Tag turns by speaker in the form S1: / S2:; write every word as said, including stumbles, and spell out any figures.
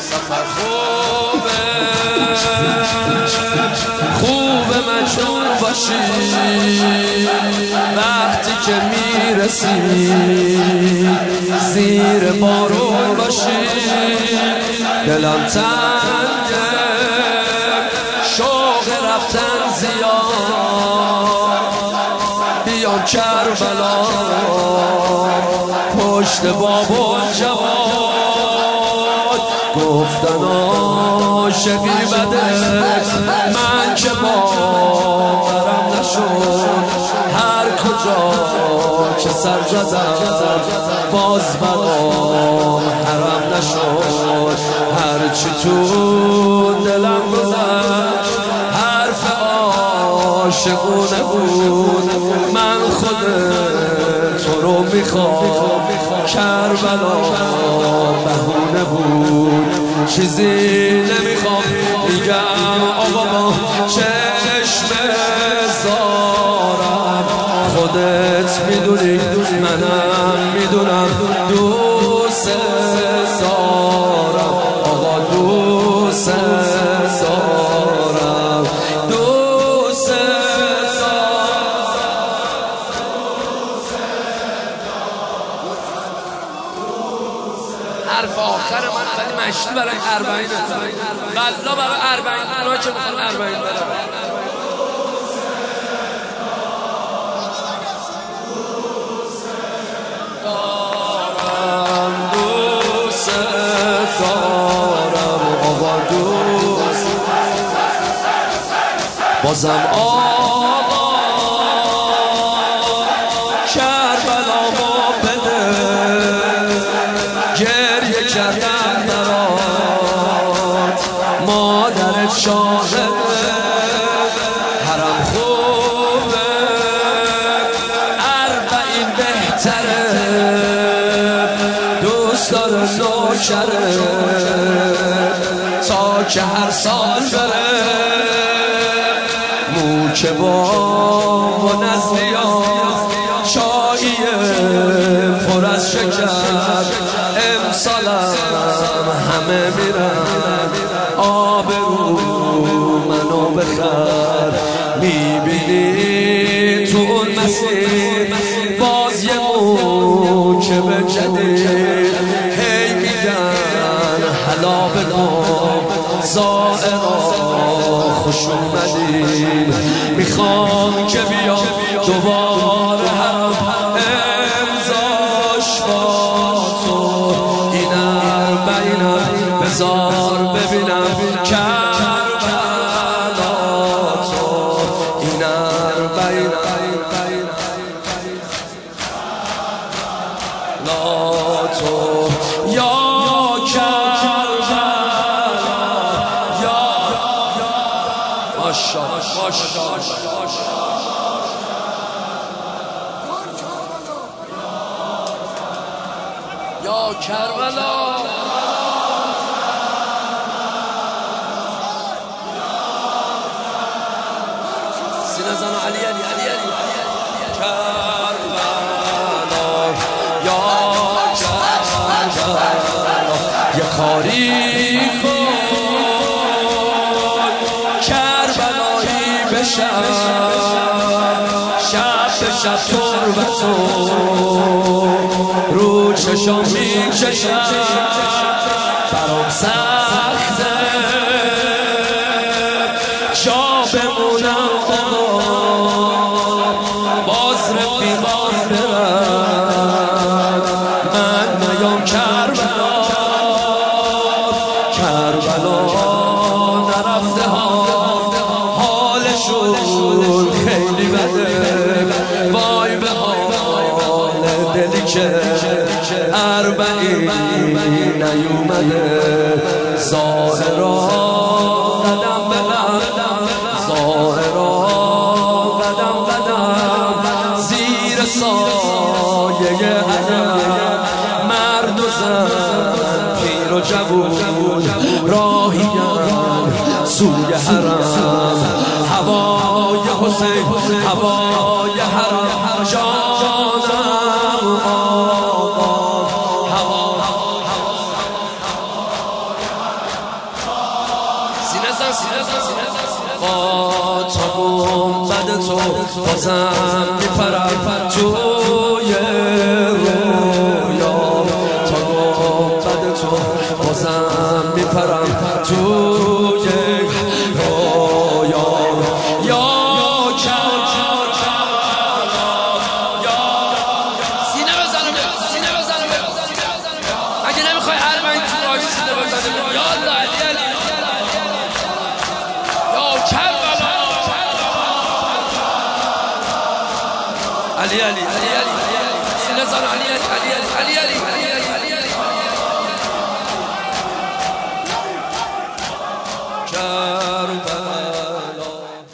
S1: سفر خوبه خوبه مجنون باشی وقتی که میرسی زیر بارون باشی دلم تنگه شوق رفتن زیاد بیام کربلا پشت بابا جواد گفتن عاشقی بده من که باورم نشد هر کجا که سر زدم باز برام حرام نشد هرچی تو دلم گذشت حرف عاشقونه بود من خود تو رو میخوام کربلا بهونه بود چیزی نمیخوام میگم آقا با چشم زارم خودت میدونی منم میدونم دوست زارم آقا دوست زارم دوست حرف آخر من ولی مشتی برای اربعین والله برای اربعین اونا که میخوان اربعین برن دارم دوست دارم آقا دوست بازم آقا کربلا ما بده گریه کردن برات مادرت شاهده حرم خوبه اربعین بهتره دوست داره نوکره تا که هر سال بره مو که با و نزلیا چاییه پر از شکر امسالم همه میرن آبرو منو بخر میبینی تو اون مسیر باز یه موکب جدید هی میگن حلا بکن زائرا خوش اومدین میخوام که بیام دوباره هم امضاش با تو این اربعینم بذار ببینم کربلا تو این اربعینم لا تو یا یا کربلا سینه زن علی علی علی علی کربلا یا کربلا یه کاری کن کربلایی بشم شب به شب تربتو رو چشم میکشم برام سخته جا بمونم باز رفیقان برن من نیام کربلا کربلا نرفته ها حالشون خیلی بده وای به حال دلی که اربعین نیومده ظاهرا قدم به قدم ظاهرا قدم قدم زیر سایه علم مرد و زن پیر و جوون راهیم سوی حرم هوای حسین هوای حرم جانم بزن سینه بزن با تا گنبد تو بازم میپرم توی رویا تا گنبد تو بازم میپرم توی رویا یا سینه بزنم سینه بزنم اگه نمیخوای اربعین تو راش سینه بزنم یا الله علی علی یا کربلا علی علی علی علی سینه زن علی علی علی علی علی